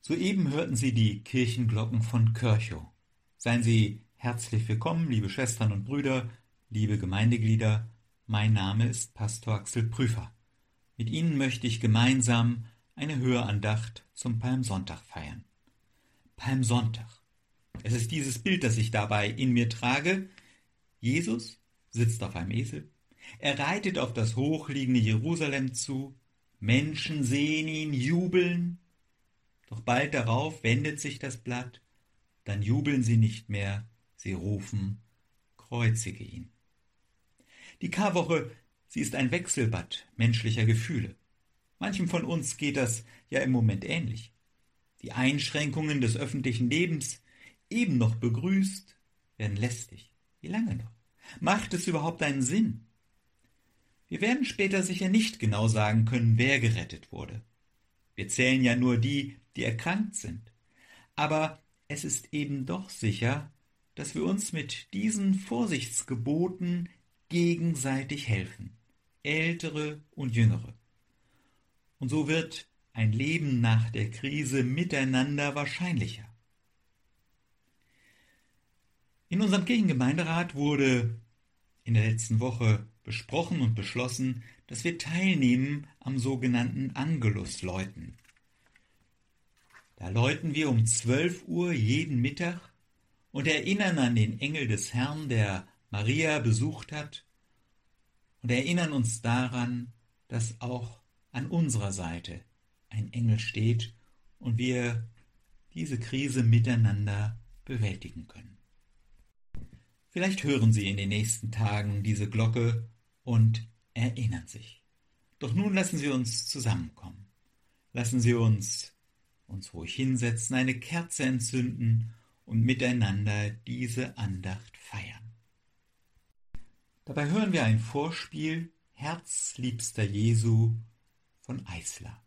Soeben hörten Sie die Kirchenglocken von Körchow. Seien Sie herzlich willkommen, liebe Schwestern und Brüder, liebe Gemeindeglieder. Mein Name ist Pastor Axel Prüfer. Mit Ihnen möchte ich gemeinsam eine Hörandacht zum Palmsonntag feiern. Palmsonntag. Es ist dieses Bild, das ich dabei in mir trage. Jesus sitzt auf einem Esel. Er reitet auf das hochliegende Jerusalem zu. Menschen sehen ihn jubeln. Doch bald darauf wendet sich das Blatt. Dann jubeln sie nicht mehr. Sie rufen, kreuzige ihn. Die Karwoche, sie ist ein Wechselbad menschlicher Gefühle. Manchem von uns geht das ja im Moment ähnlich. Die Einschränkungen des öffentlichen Lebens, eben noch begrüßt, werden lästig. Wie lange noch? Macht es überhaupt einen Sinn? Wir werden später sicher nicht genau sagen können, wer gerettet wurde. Wir zählen ja nur die, die erkrankt sind. Aber es ist eben doch sicher, dass wir uns mit diesen Vorsichtsgeboten gegenseitig helfen, Ältere und Jüngere. Und so wird ein Leben nach der Krise miteinander wahrscheinlicher. In unserem Kirchengemeinderat wurde in der letzten Woche besprochen und beschlossen, dass wir teilnehmen am sogenannten Angelusläuten. Da läuten wir um 12 Uhr jeden Mittag und erinnern an den Engel des Herrn, der Maria besucht hat, und erinnern uns daran, dass auch an unserer Seite ein Engel steht und wir diese Krise miteinander bewältigen können. Vielleicht hören Sie in den nächsten Tagen diese Glocke und erinnern sich. Doch nun lassen Sie uns zusammenkommen. Lassen Sie uns ruhig hinsetzen, eine Kerze entzünden und miteinander diese Andacht feiern. Dabei hören wir ein Vorspiel Herzliebster Jesu von Eisler.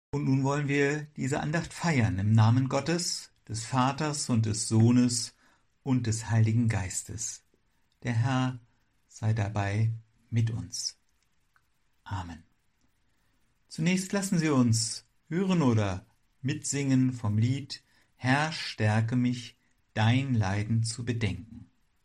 Und nun wollen wir diese Andacht feiern im Namen Gottes, des Vaters und des Sohnes und des Heiligen Geistes. Der Herr sei dabei mit uns. Amen. Zunächst lassen Sie uns hören oder mitsingen vom Lied Herr, stärke mich, dein Leiden zu bedenken.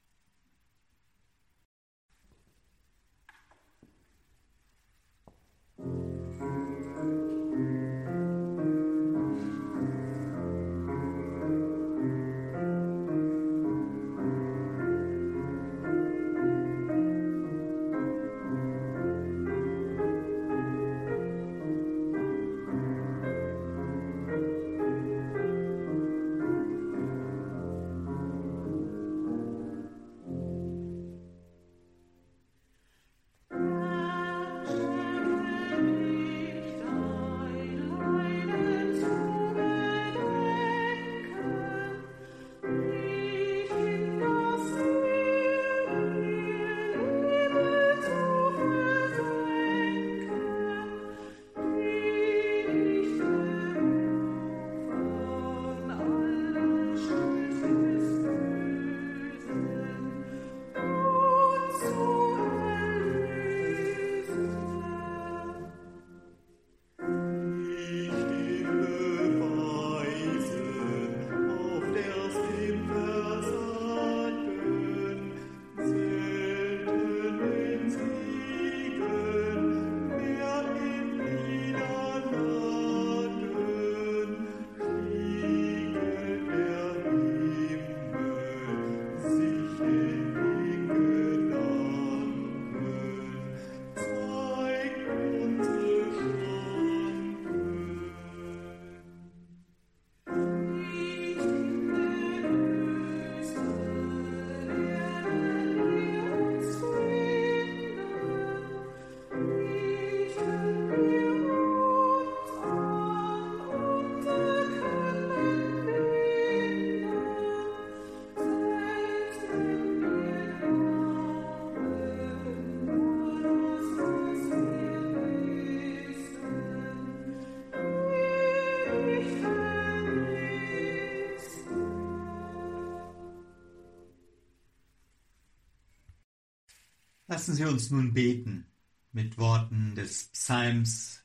Lassen Sie uns nun beten mit Worten des Psalms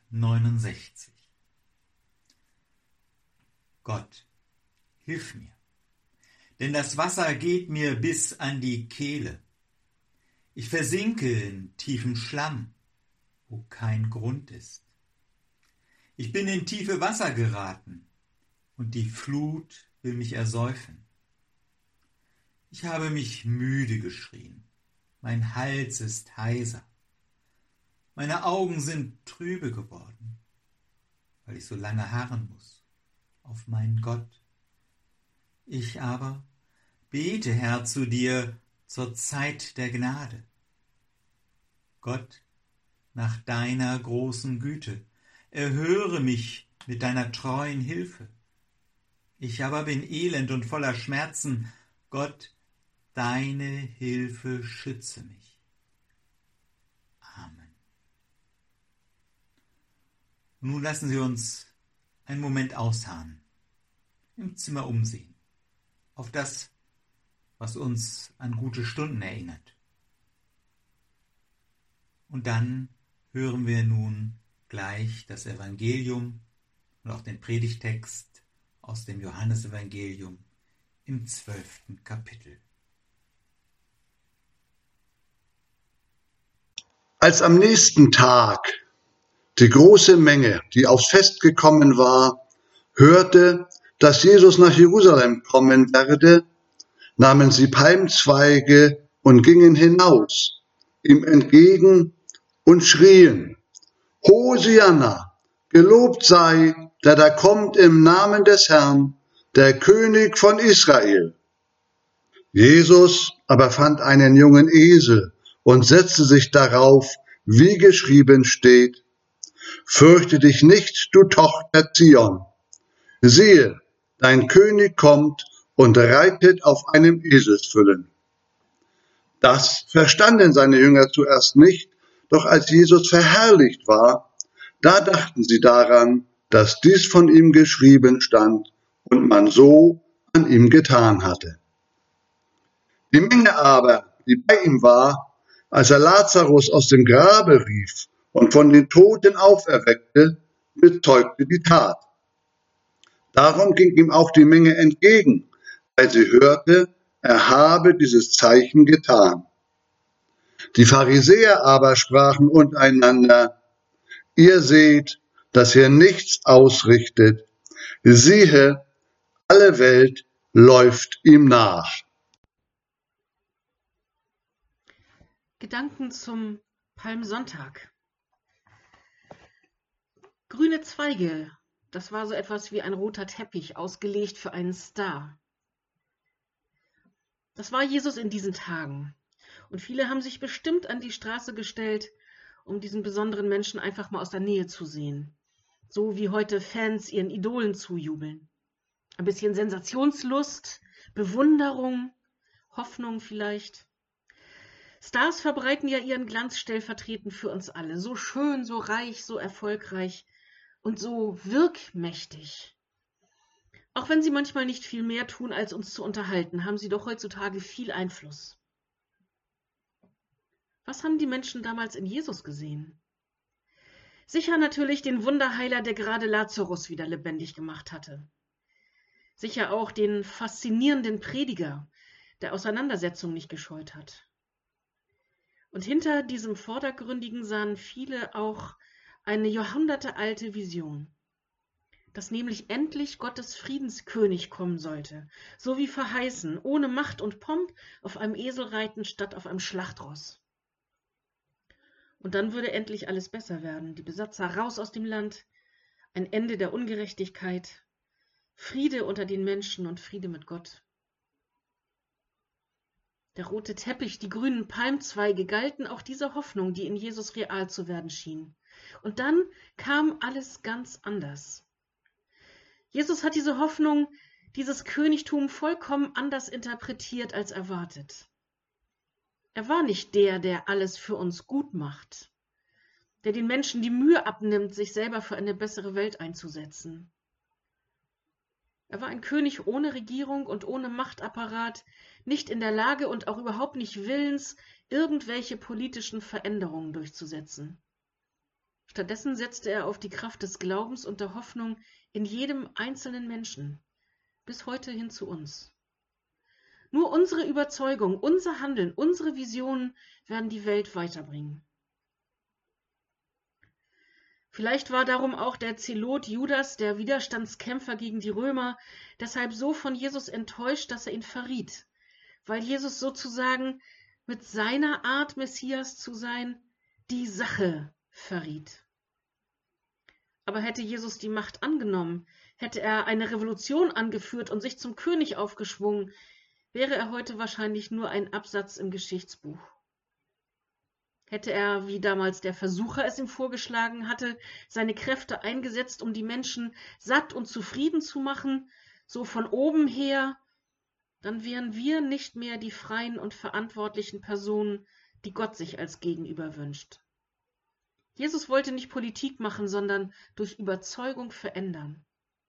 69. Gott, hilf mir, denn das Wasser geht mir bis an die Kehle. Ich versinke in tiefem Schlamm, wo kein Grund ist. Ich bin in tiefe Wasser geraten, und die Flut will mich ersäufen. Ich habe mich müde geschrien. Mein Hals ist heiser. Meine Augen sind trübe geworden, weil ich so lange harren muss auf meinen Gott. Ich aber bete, Herr, zu dir zur Zeit der Gnade. Gott, nach deiner großen Güte, erhöre mich mit deiner treuen Hilfe. Ich aber bin elend und voller Schmerzen. Gott, deine Hilfe schütze mich. Amen. Nun lassen Sie uns einen Moment ausharren, im Zimmer umsehen, auf das, was uns an gute Stunden erinnert. Und dann hören wir nun gleich das Evangelium und auch den Predigtext aus dem Johannesevangelium im 12. Kapitel. Als am nächsten Tag die große Menge, die aufs Fest gekommen war, hörte, dass Jesus nach Jerusalem kommen werde, nahmen sie Palmzweige und gingen hinaus, ihm entgegen und schrien: Hosianna, gelobt sei, der da kommt im Namen des Herrn, der König von Israel. Jesus aber fand einen jungen Esel und setzte sich darauf, wie geschrieben steht: Fürchte dich nicht, du Tochter Zion. Siehe, dein König kommt und reitet auf einem Eselsfüllen. Das verstanden seine Jünger zuerst nicht, doch als Jesus verherrlicht war, da dachten sie daran, dass dies von ihm geschrieben stand und man so an ihm getan hatte. Die Menge aber, die bei ihm war, als er Lazarus aus dem Grabe rief und von den Toten auferweckte, bezeugte die Tat. Darum ging ihm auch die Menge entgegen, weil sie hörte, er habe dieses Zeichen getan. Die Pharisäer aber sprachen untereinander: Ihr seht, dass er nichts ausrichtet. Siehe, alle Welt läuft ihm nach. Gedanken zum Palmsonntag. Grüne Zweige, das war so etwas wie ein roter Teppich, ausgelegt für einen Star. Das war Jesus in diesen Tagen. Und viele haben sich bestimmt an die Straße gestellt, um diesen besonderen Menschen einfach mal aus der Nähe zu sehen. So wie heute Fans ihren Idolen zujubeln. Ein bisschen Sensationslust, Bewunderung, Hoffnung vielleicht. Stars verbreiten ja ihren Glanz stellvertretend für uns alle. So schön, so reich, so erfolgreich und so wirkmächtig. Auch wenn sie manchmal nicht viel mehr tun, als uns zu unterhalten, haben sie doch heutzutage viel Einfluss. Was haben die Menschen damals in Jesus gesehen? Sicher natürlich den Wunderheiler, der gerade Lazarus wieder lebendig gemacht hatte. Sicher auch den faszinierenden Prediger, der Auseinandersetzung nicht gescheut hat. Und hinter diesem Vordergründigen sahen viele auch eine jahrhundertealte Vision, dass nämlich endlich Gottes Friedenskönig kommen sollte, so wie verheißen, ohne Macht und Pomp, auf einem Esel reiten statt auf einem Schlachtross. Und dann würde endlich alles besser werden, die Besatzer raus aus dem Land, ein Ende der Ungerechtigkeit, Friede unter den Menschen und Friede mit Gott. Der rote Teppich, die grünen Palmzweige galten auch dieser Hoffnung, die in Jesus real zu werden schien. Und dann kam alles ganz anders. Jesus hat diese Hoffnung, dieses Königtum vollkommen anders interpretiert als erwartet. Er war nicht der alles für uns gut macht, der den Menschen die Mühe abnimmt, sich selber für eine bessere Welt einzusetzen. Er war ein König ohne Regierung und ohne Machtapparat, nicht in der Lage und auch überhaupt nicht willens, irgendwelche politischen Veränderungen durchzusetzen. Stattdessen setzte er auf die Kraft des Glaubens und der Hoffnung in jedem einzelnen Menschen, bis heute hin zu uns. Nur unsere Überzeugung, unser Handeln, unsere Visionen werden die Welt weiterbringen. Vielleicht war darum auch der Zelot Judas, der Widerstandskämpfer gegen die Römer, deshalb so von Jesus enttäuscht, dass er ihn verriet, weil Jesus sozusagen mit seiner Art, Messias zu sein, die Sache verriet. Aber hätte Jesus die Macht angenommen, hätte er eine Revolution angeführt und sich zum König aufgeschwungen, wäre er heute wahrscheinlich nur ein Absatz im Geschichtsbuch. Hätte er, wie damals der Versucher es ihm vorgeschlagen hatte, seine Kräfte eingesetzt, um die Menschen satt und zufrieden zu machen, so von oben her, dann wären wir nicht mehr die freien und verantwortlichen Personen, die Gott sich als Gegenüber wünscht. Jesus wollte nicht Politik machen, sondern durch Überzeugung verändern.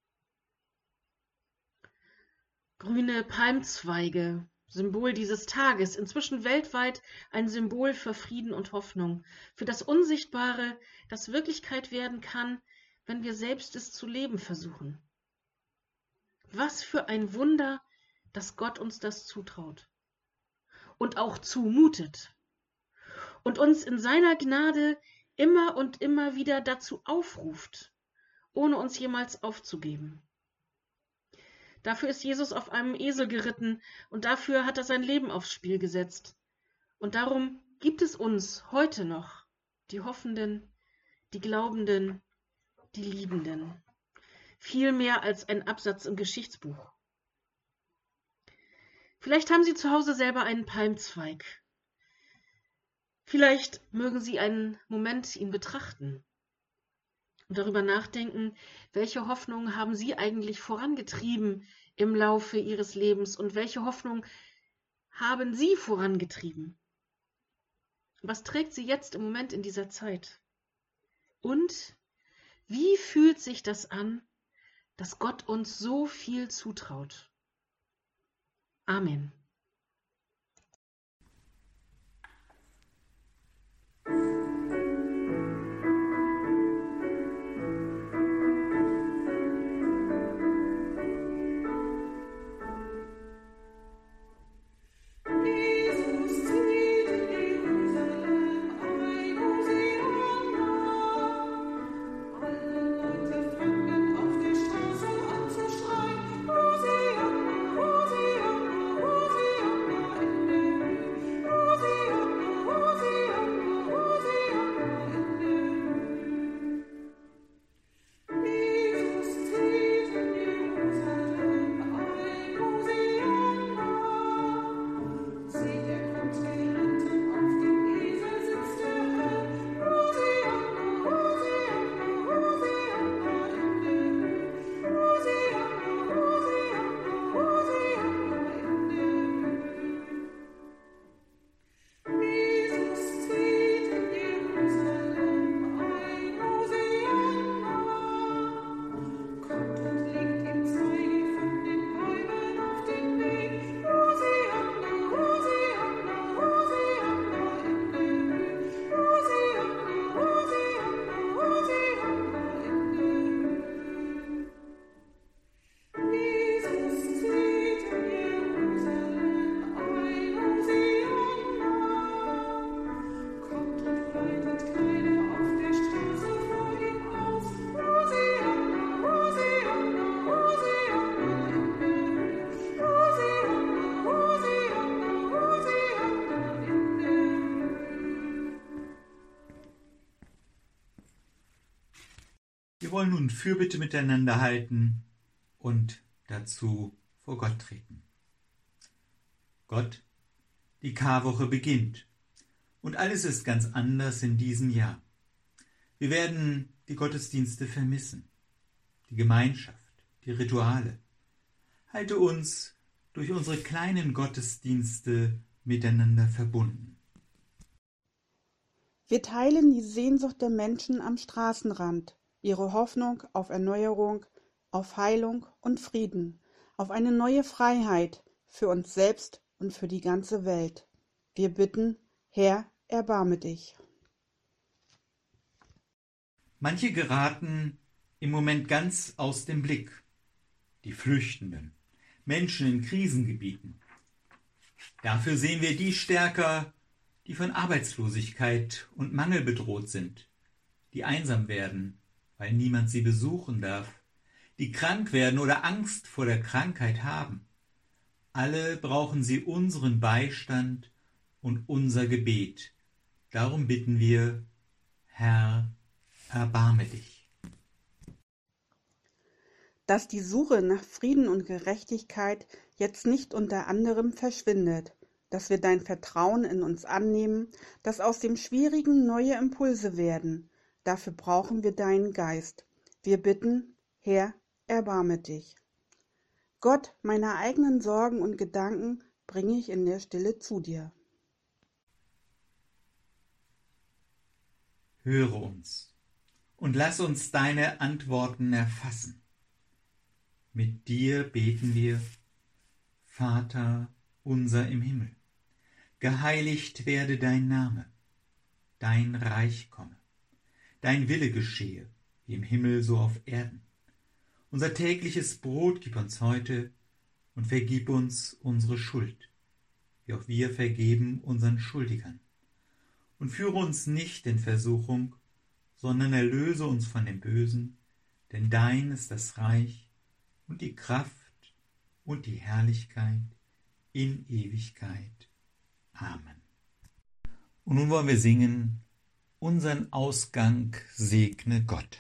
Grüne Palmzweige, Symbol dieses Tages, inzwischen weltweit ein Symbol für Frieden und Hoffnung, für das Unsichtbare, das Wirklichkeit werden kann, wenn wir selbst es zu leben versuchen. Was für ein Wunder, dass Gott uns das zutraut und auch zumutet und uns in seiner Gnade immer und immer wieder dazu aufruft, ohne uns jemals aufzugeben. Dafür ist Jesus auf einem Esel geritten und dafür hat er sein Leben aufs Spiel gesetzt. Und darum gibt es uns heute noch, die Hoffenden, die Glaubenden, die Liebenden. Viel mehr als ein Absatz im Geschichtsbuch. Vielleicht haben Sie zu Hause selber einen Palmzweig. Vielleicht mögen Sie einen Moment ihn betrachten und darüber nachdenken, welche Hoffnung haben Sie eigentlich vorangetrieben im Laufe Ihres Lebens und welche Hoffnung haben Sie vorangetrieben? Was trägt Sie jetzt im Moment in dieser Zeit? Und Wie fühlt sich das an, dass Gott uns so viel zutraut? Amen. Wir wollen nun Fürbitte miteinander halten und dazu vor Gott treten. Gott, die Karwoche beginnt und alles ist ganz anders in diesem Jahr. Wir werden die Gottesdienste vermissen, die Gemeinschaft, die Rituale. Halte uns durch unsere kleinen Gottesdienste miteinander verbunden. Wir teilen die Sehnsucht der Menschen am Straßenrand, ihre Hoffnung auf Erneuerung, auf Heilung und Frieden, auf eine neue Freiheit für uns selbst und für die ganze Welt. Wir bitten, Herr, erbarme dich. Manche geraten im Moment ganz aus dem Blick. Die Flüchtenden, Menschen in Krisengebieten. Dafür sehen wir die stärker, die von Arbeitslosigkeit und Mangel bedroht sind, die einsam werden, weil niemand sie besuchen darf, die krank werden oder Angst vor der Krankheit haben. Alle brauchen sie unseren Beistand und unser Gebet. Darum bitten wir, Herr, erbarme dich. Dass die Suche nach Frieden und Gerechtigkeit jetzt nicht unter anderem verschwindet, dass wir dein Vertrauen in uns annehmen, dass aus dem Schwierigen neue Impulse werden. Dafür brauchen wir deinen Geist. Wir bitten, Herr, erbarme dich. Gott, meine eigenen Sorgen und Gedanken bringe ich in der Stille zu dir. Höre uns und lass uns deine Antworten erfassen. Mit dir beten wir, Vater unser im Himmel, geheiligt werde dein Name, dein Reich komme. Dein Wille geschehe, wie im Himmel so auf Erden. Unser tägliches Brot gib uns heute und vergib uns unsere Schuld, wie auch wir vergeben unseren Schuldigern. Und führe uns nicht in Versuchung, sondern erlöse uns von dem Bösen, denn dein ist das Reich und die Kraft und die Herrlichkeit in Ewigkeit. Amen. Und nun wollen wir singen, unseren Ausgang segne Gott.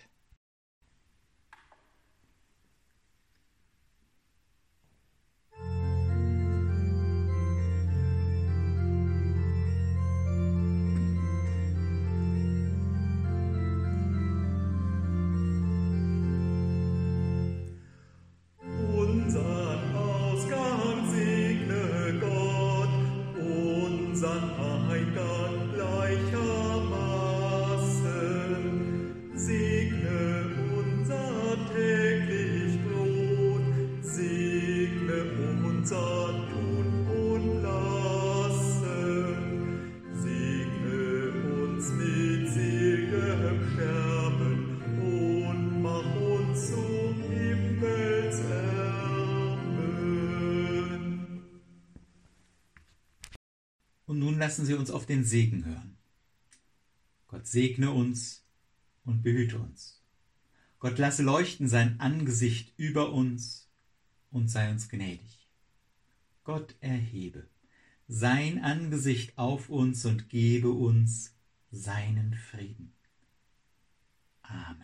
Eingang gleichermaßen segne lassen Sie uns auf den Segen hören. Gott segne uns und behüte uns. Gott lasse leuchten sein Angesicht über uns und sei uns gnädig. Gott erhebe sein Angesicht auf uns und gebe uns seinen Frieden. Amen.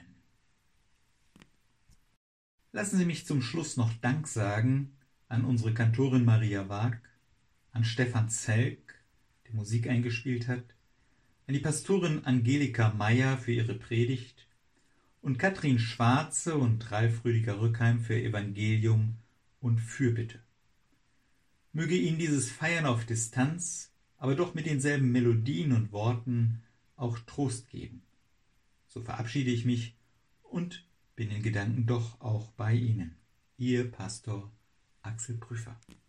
Lassen Sie mich zum Schluss noch Dank sagen an unsere Kantorin Maria Waag, an Stefan Zelk, der Musik eingespielt hat, an die Pastorin Angelika Meyer für ihre Predigt und Katrin Schwarze und Ralf Rüdiger Rückheim für Evangelium und Fürbitte. Möge Ihnen dieses Feiern auf Distanz, aber doch mit denselben Melodien und Worten auch Trost geben. So verabschiede ich mich und bin in Gedanken doch auch bei Ihnen. Ihr Pastor Axel Prüfer.